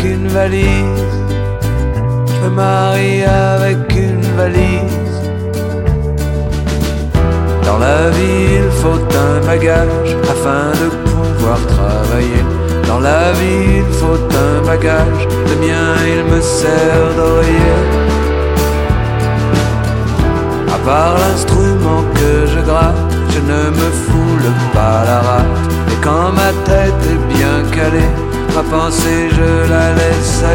une valise. Je me marie avec une valise. Dans la vie il faut un bagage afin de pouvoir travailler. Dans la vie il faut un bagage, le mien il me sert d'oreiller. À part l'instrument que je gratte,